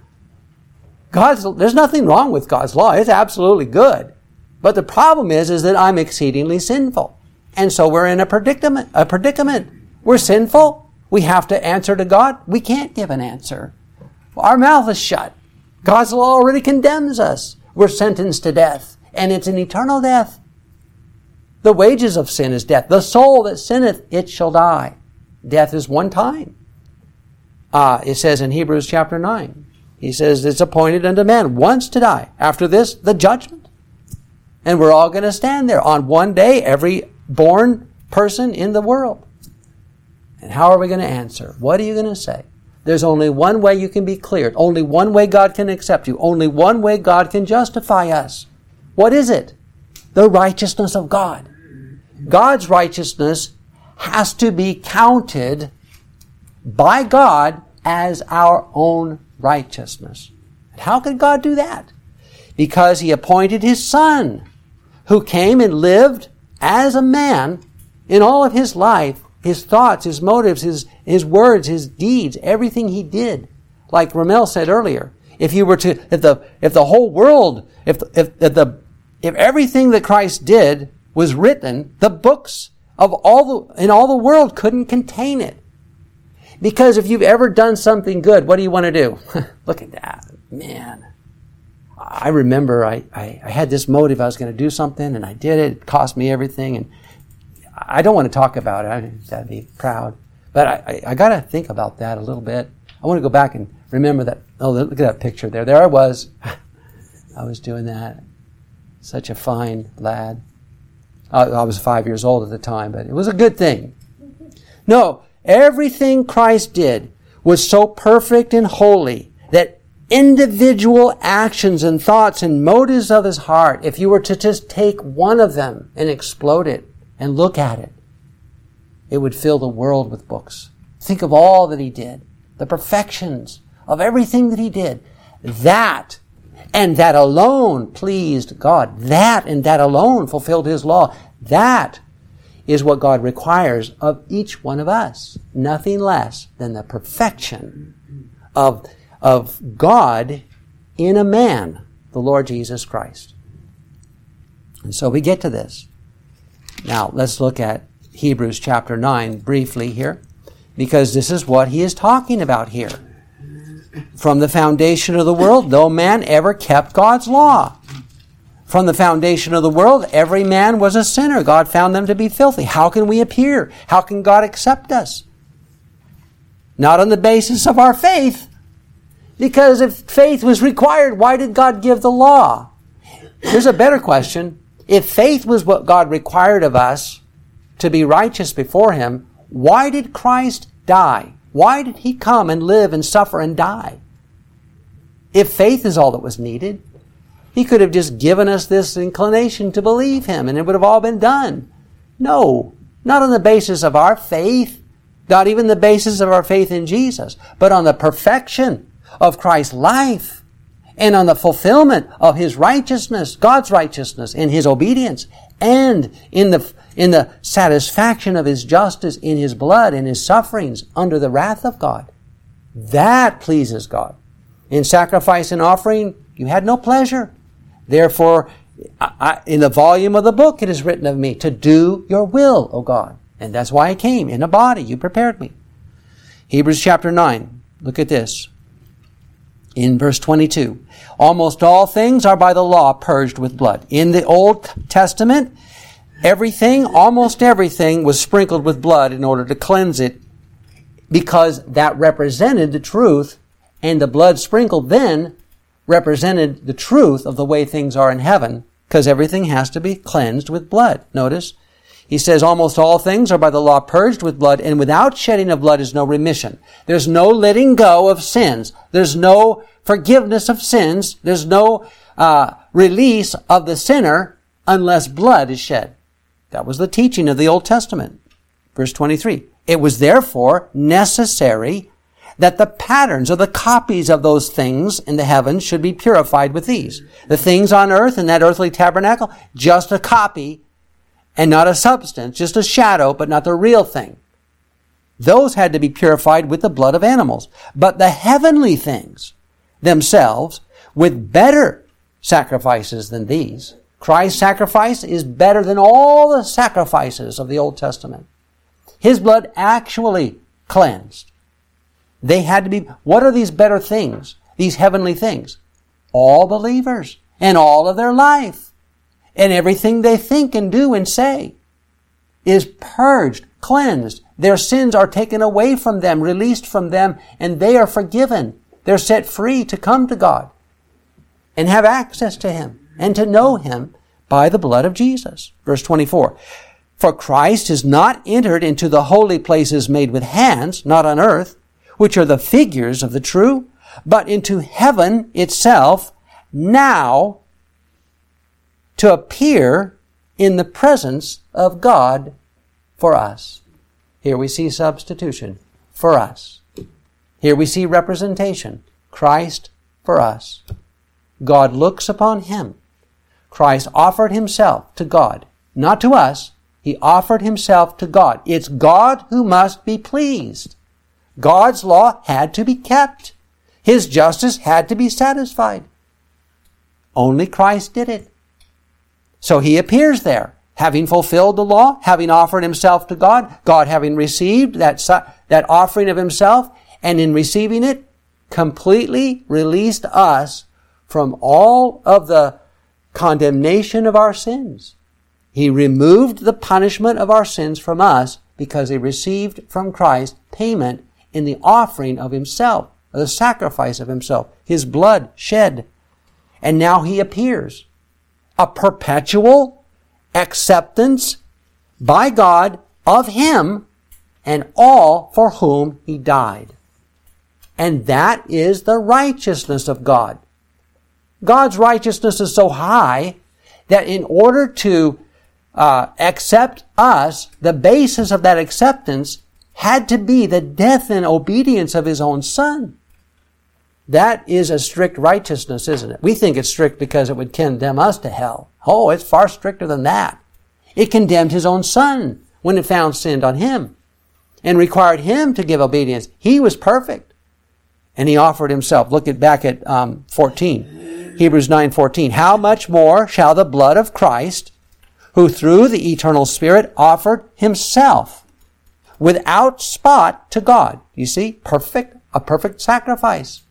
God's, there's nothing wrong with God's law. It's absolutely good. But the problem is, is that I'm exceedingly sinful. And so we're in a predicament, a predicament. We're sinful. We have to answer to God. We can't give an answer. Our mouth is shut. God's law already condemns us. We're sentenced to death. And it's an eternal death. The wages of sin is death. The soul that sinneth, it shall die. Death is one time. Uh, it says in Hebrews chapter nine. He says it's appointed unto man once to die. After this, the judgment. And we're all going to stand there on one day, every born person in the world. And how are we going to answer? What are you going to say? There's only one way you can be cleared. Only one way God can accept you. Only one way God can justify us. What is it? The righteousness of God. God's righteousness has to be counted by God as our own righteousness. And how could God do that? Because he appointed his Son, who came and lived as a man in all of his life, his thoughts, his motives, his, his words, his deeds, everything he did. Like Ramel said earlier, if you were to, if the, if the whole world, if, if, if the, if everything that Christ did was written, the books of all the, in all the world couldn't contain it. Because if you've ever done something good, what do you want to do? Look at that. Man. I remember I, I, I had this motive. I was going to do something, and I did it. It cost me everything. And I don't want to talk about it. I I'd be proud. But I, I, I got to think about that a little bit. I want to go back and remember that. Oh, look at that picture there. There I was. I was doing that. Such a fine lad. I, I was five years old at the time, but it was a good thing. No, everything Christ did was so perfect and holy that individual actions and thoughts and motives of his heart, if you were to just take one of them and explode it and look at it, it would fill the world with books. Think of all that he did, the perfections of everything that he did. That and that alone pleased God. That and that alone fulfilled his law. That is what God requires of each one of us. Nothing less than the perfection of, of God in a man, the Lord Jesus Christ. And so we get to this. Now, let's look at Hebrews chapter nine briefly here, because this is what he is talking about here. From the foundation of the world, no man ever kept God's law. From the foundation of the world, every man was a sinner. God found them to be filthy. How can we appear? How can God accept us? Not on the basis of our faith. Because if faith was required, why did God give the law? Here's a better question. If faith was what God required of us to be righteous before him, why did Christ die? Why did he come and live and suffer and die? If faith is all that was needed, he could have just given us this inclination to believe him and it would have all been done. No, not on the basis of our faith, not even the basis of our faith in Jesus, but on the perfection of Christ's life and on the fulfillment of his righteousness, God's righteousness in his obedience, and in the in the satisfaction of his justice in his blood and his sufferings under the wrath of God. That pleases God. In sacrifice and offering, you had no pleasure. Therefore, I, in the volume of the book it is written of me, to do your will, O God. And that's why I came, in a body. You prepared me. Hebrews chapter nine. Look at this. In verse twenty-two. Almost all things are by the law purged with blood. In the Old Testament, everything, almost everything, was sprinkled with blood in order to cleanse it, because that represented the truth, and the blood sprinkled then represented the truth of the way things are in heaven, because everything has to be cleansed with blood. Notice, he says, almost all things are by the law purged with blood, and without shedding of blood is no remission. There's no letting go of sins. There's no forgiveness of sins. There's no uh, release of the sinner unless blood is shed. That was the teaching of the Old Testament. Verse twenty-three. It was therefore necessary that the patterns or the copies of those things in the heavens should be purified with these. The things on earth in that earthly tabernacle, just a copy and not a substance, just a shadow, but not the real thing. Those had to be purified with the blood of animals. But the heavenly things themselves, with better sacrifices than these. Christ's sacrifice is better than all the sacrifices of the Old Testament. His blood actually cleansed. They had to be, what are these better things? These heavenly things? All believers and all of their life and everything they think and do and say is purged, cleansed. Their sins are taken away from them, released from them, and they are forgiven. They're set free to come to God and have access to him and to know him by the blood of Jesus. Verse twenty-four. For Christ is not entered into the holy places made with hands, not on earth, which are the figures of the true, but into heaven itself, now to appear in the presence of God for us. Here we see substitution for us. Here we see representation. Christ for us. God looks upon him. Christ offered himself to God, not to us. He offered himself to God. It's God who must be pleased. God's law had to be kept. His justice had to be satisfied. Only Christ did it. So he appears there, having fulfilled the law, having offered himself to God, God having received that, that offering of himself, and in receiving it, completely released us from all of the condemnation of our sins. He removed the punishment of our sins from us because he received from Christ payment in the offering of himself, the sacrifice of himself, his blood shed. and now he appears. A perpetual acceptance by God of him and all for whom he died. And that is the righteousness of God. God's righteousness is so high that in order to uh, accept us, the basis of that acceptance had to be the death and obedience of his own Son. That is a strict righteousness, isn't it? We think it's strict because it would condemn us to hell. Oh, it's far stricter than that. It condemned his own Son when it found sin on him and required him to give obedience. He was perfect. And he offered himself. Look at back at um, fourteen. Hebrews nine fourteen. How much more shall the blood of Christ, who through the eternal Spirit offered himself without spot to God. You see, perfect, a perfect sacrifice.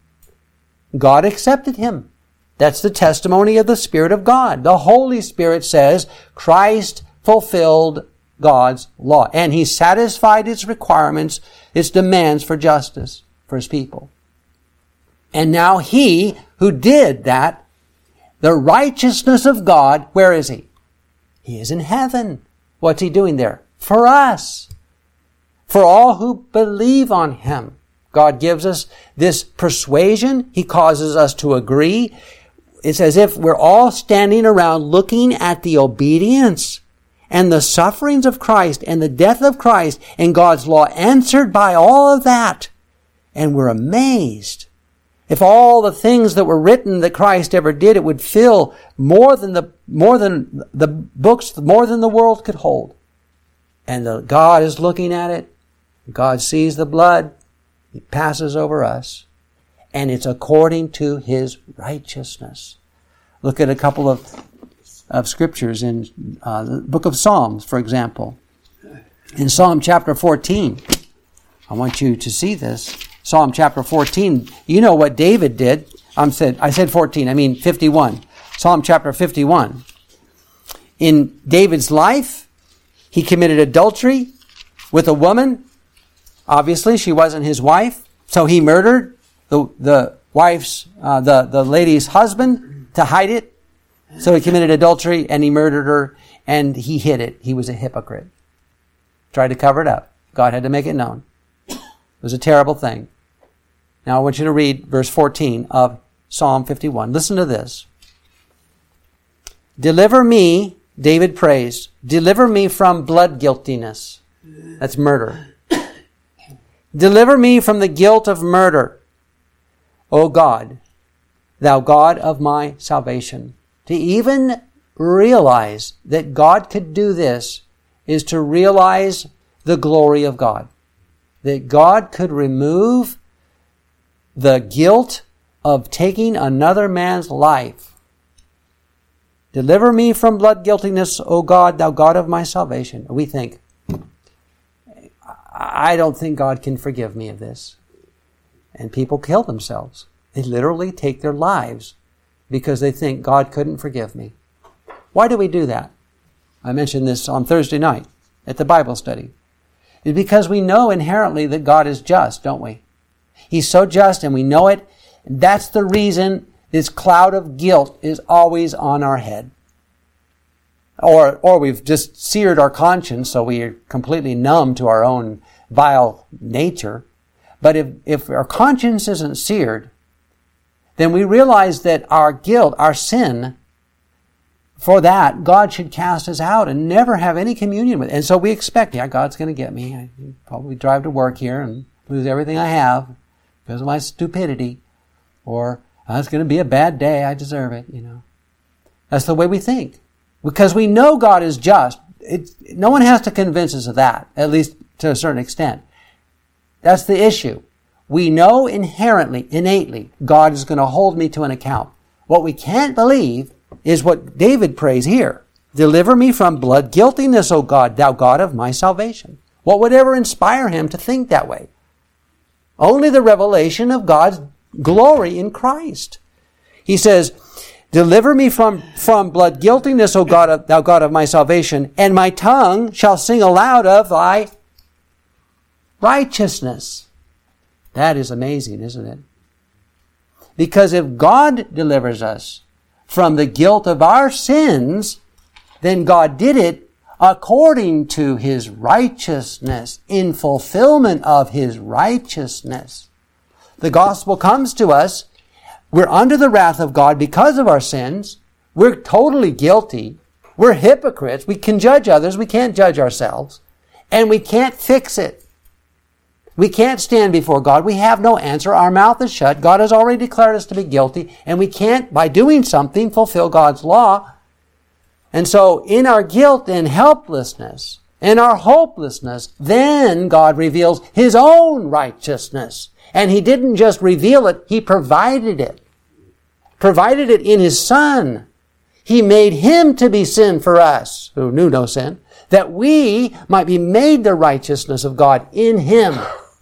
God accepted him. That's the testimony of the Spirit of God. The Holy Spirit says Christ fulfilled God's law. And he satisfied its requirements, its demands for justice for his people. And now he who did that, the righteousness of God, where is he? He is in heaven. What's he doing there? For us. For all who believe on him. God gives us this persuasion. He causes us to agree. It's as if we're all standing around looking at the obedience and the sufferings of Christ and the death of Christ and God's law answered by all of that. And we're amazed. If all the things that were written that Christ ever did, it would fill more than the, more than the books, more than the world could hold. And the, God is looking at it. God sees the blood. He passes over us. And it's according to his righteousness. Look at a couple of, of scriptures in uh, the book of Psalms, for example. In Psalm chapter fourteen, I want you to see this. Psalm chapter fourteen, you know what David did. I'm said, I said fourteen, I mean fifty-one. Psalm chapter fifty-one. In David's life, he committed adultery with a woman. Obviously, she wasn't his wife, so he murdered the the wife's, uh, the, the lady's husband to hide it. So he committed adultery and he murdered her and he hid it. He was a hypocrite. Tried to cover it up. God had to make it known. It was a terrible thing. Now I want you to read verse fourteen of Psalm fifty-one. Listen to this. Deliver me, David prays, deliver me from blood guiltiness. That's murder. Deliver me from the guilt of murder, O God, thou God of my salvation. To even realize that God could do this is to realize the glory of God. That God could remove the guilt of taking another man's life. Deliver me from blood guiltiness, O God, thou God of my salvation. We think, I don't think God can forgive me of this. And people kill themselves. They literally take their lives because they think God couldn't forgive me. Why do we do that? I mentioned this on Thursday night at the Bible study. It's because we know inherently that God is just, don't we? He's so just and we know it. And that's the reason this cloud of guilt is always on our head. Or, or we've just seared our conscience so we are completely numb to our own vile nature. But if, if our conscience isn't seared, then we realize that our guilt, our sin, for that, God should cast us out and never have any communion with it. And so we expect, yeah, God's going to get me. I probably drive to work here and lose everything I have because of my stupidity. Or, oh, it's going to be a bad day. I deserve it, you know. That's the way we think. Because we know God is just. It, no one has to convince us of that, at least to a certain extent. That's the issue. We know inherently, innately, God is going to hold me to an account. What we can't believe is what David prays here. Deliver me from blood guiltiness, O God, thou God of my salvation. What would ever inspire him to think that way? Only the revelation of God's glory in Christ. He says, deliver me from, from blood guiltiness, O God, of, thou God of my salvation, and my tongue shall sing aloud of thy righteousness. That is amazing, isn't it? Because if God delivers us, from the guilt of our sins, then God did it according to His righteousness, in fulfillment of His righteousness. The gospel comes to us. We're under the wrath of God because of our sins. We're totally guilty. We're hypocrites. We can judge others. We can't judge ourselves. And we can't fix it. We can't stand before God. We have no answer. Our mouth is shut. God has already declared us to be guilty. And we can't, by doing something, fulfill God's law. And so, in our guilt and helplessness, in our hopelessness, then God reveals His own righteousness. And He didn't just reveal it, He provided it. Provided it in His Son. He made Him to be sin for us, who knew no sin, that we might be made the righteousness of God in Him.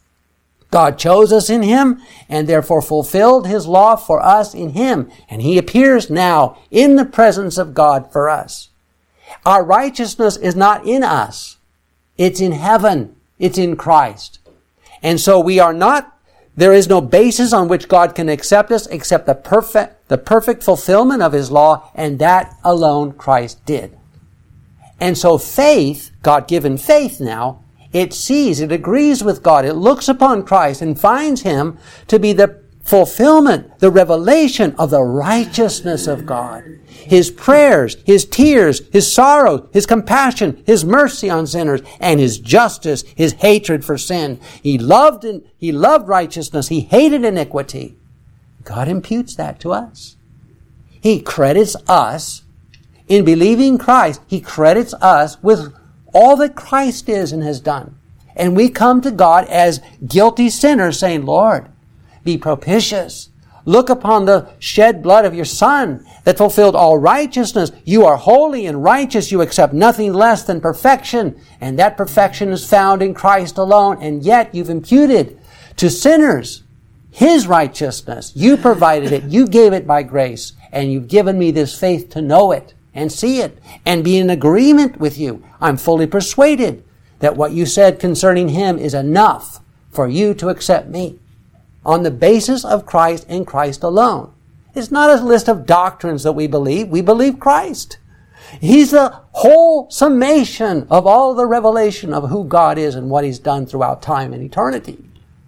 God chose us in Him and therefore fulfilled His law for us in Him. And He appears now in the presence of God for us. Our righteousness is not in us. It's in heaven. It's in Christ. And so we are not, there is no basis on which God can accept us except the perfect, the perfect fulfillment of His law, and that alone Christ did. And so faith, God-given faith now, it sees, it agrees with God, it looks upon Christ and finds Him to be the fulfillment, the revelation of the righteousness of God. His prayers, His tears, His sorrow, His compassion, His mercy on sinners, and His justice, His hatred for sin. He loved, He loved righteousness. He hated iniquity. God imputes that to us. He credits us, in believing Christ, He credits us with all that Christ is and has done. And we come to God as guilty sinners saying, Lord, be propitious. Look upon the shed blood of your Son that fulfilled all righteousness. You are holy and righteous. You accept nothing less than perfection. And that perfection is found in Christ alone. And yet you've imputed to sinners His righteousness. You provided it. You gave it by grace. And you've given me this faith to know it and see it and be in agreement with you. I'm fully persuaded that what you said concerning Him is enough for you to accept me on the basis of Christ and Christ alone. It's not a list of doctrines that we believe. We believe Christ. He's the whole summation of all the revelation of who God is and what He's done throughout time and eternity.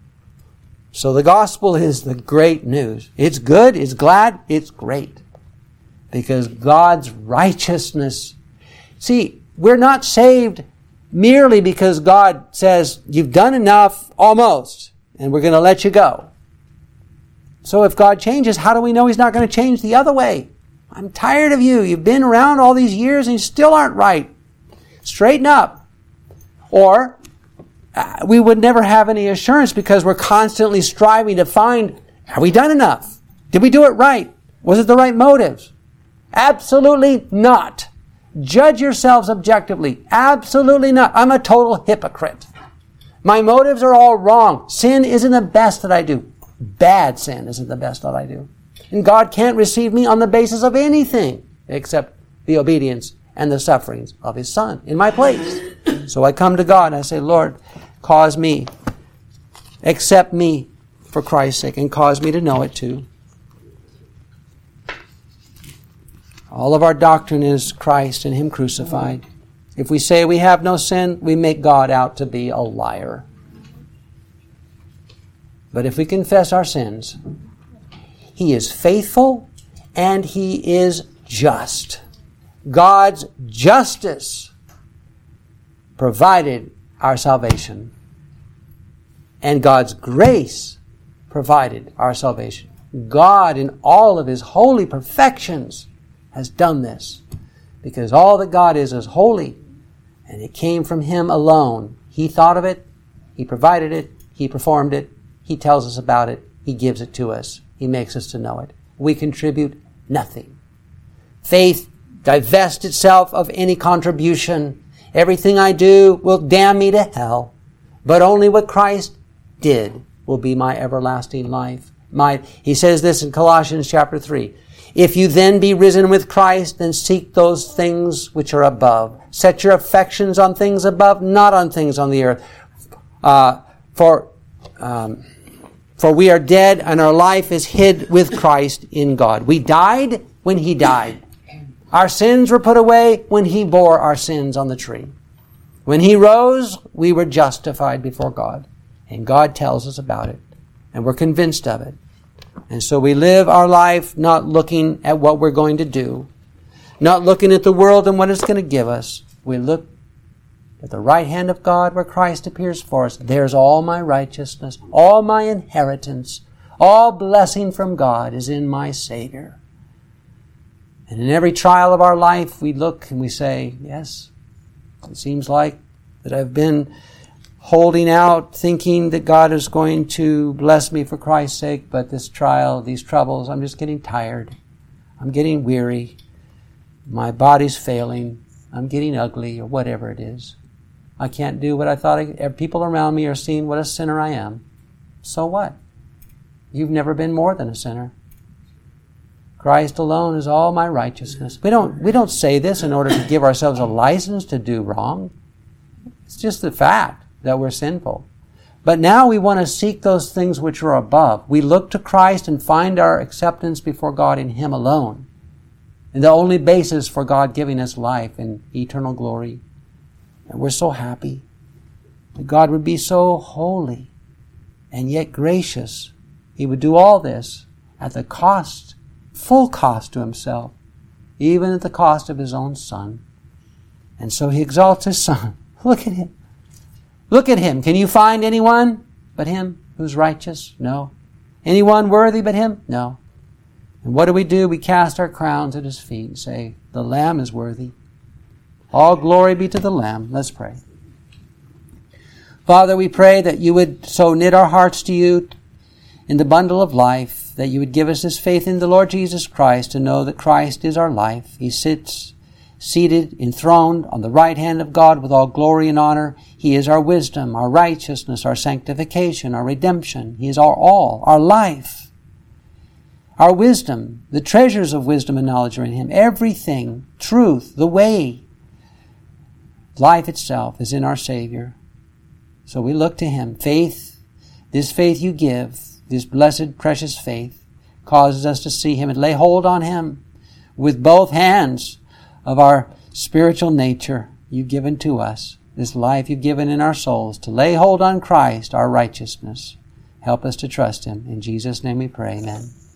So the gospel is the great news. It's good, it's glad, it's great. Because God's righteousness. See, we're not saved merely because God says, you've done enough, almost, and we're going to let you go. So if God changes, how do we know He's not going to change the other way? I'm tired of you. You've been around all these years and you still aren't right. Straighten up. Or uh, we would never have any assurance because we're constantly striving to find, have we done enough? Did we do it right? Was it the right motives? Absolutely not. Judge yourselves objectively. Absolutely not. I'm a total hypocrite. My motives are all wrong. Sin isn't the best that I do. Bad sin isn't the best that I do. And God can't receive me on the basis of anything except the obedience and the sufferings of His Son in my place. So I come to God and I say, Lord, cause me, accept me for Christ's sake, and cause me to know it too. All of our doctrine is Christ and Him crucified. If we say we have no sin, we make God out to be a liar. But if we confess our sins, He is faithful and He is just. God's justice provided our salvation. And God's grace provided our salvation. God, in all of His holy perfections, has done this. Because all that God is is holy. And it came from Him alone. He thought of it. He provided it. He performed it. He tells us about it. He gives it to us. He makes us to know it. We contribute nothing. Faith divests itself of any contribution. Everything I do will damn me to hell. But only what Christ did will be my everlasting life. My, he says this in Colossians chapter three. If you then be risen with Christ, then seek those things which are above. Set your affections on things above, not on things on the earth. Uh, for, um, for we are dead and our life is hid with Christ in God. We died when He died. Our sins were put away when He bore our sins on the tree. When He rose, we were justified before God. And God tells us about it. And we're convinced of it. And so we live our life not looking at what we're going to do, not looking at the world and what it's going to give us. We look at the right hand of God where Christ appears for us. There's all my righteousness, all my inheritance, all blessing from God is in my Savior. And in every trial of our life, we look and we say, yes, it seems like that I've been holding out, thinking that God is going to bless me for Christ's sake, but this trial, these troubles, I'm just getting tired. I'm getting weary. My body's failing. I'm getting ugly, or whatever it is. I can't do what I thought. I, people around me are seeing what a sinner I am. So what? You've never been more than a sinner. Christ alone is all my righteousness. We don't, we don't say this in order to give ourselves a license to do wrong. It's just the fact that we're sinful. But now we want to seek those things which are above. We look to Christ and find our acceptance before God in Him alone. And the only basis for God giving us life and eternal glory. And we're so happy that God would be so holy and yet gracious. He would do all this at the cost, full cost to Himself, even at the cost of His own Son. And so He exalts His Son. Look at Him. Look at Him. Can you find anyone but Him who's righteous? No. Anyone worthy but Him? No. And what do we do? We cast our crowns at His feet and say, the Lamb is worthy. All glory be to the Lamb. Let's pray. Father, we pray that You would so knit our hearts to You in the bundle of life, that You would give us this faith in the Lord Jesus Christ to know that Christ is our life. He sits seated, enthroned on the right hand of God with all glory and honor. He is our wisdom, our righteousness, our sanctification, our redemption. He is our all, our life, our wisdom. The treasures of wisdom and knowledge are in Him. Everything, truth, the way, life itself is in our Savior. So we look to Him. Faith, this faith You give, this blessed, precious faith, causes us to see Him and lay hold on Him with both hands of our spiritual nature You've given to us, this life You've given in our souls, to lay hold on Christ, our righteousness. Help us to trust Him. In Jesus' name we pray, amen.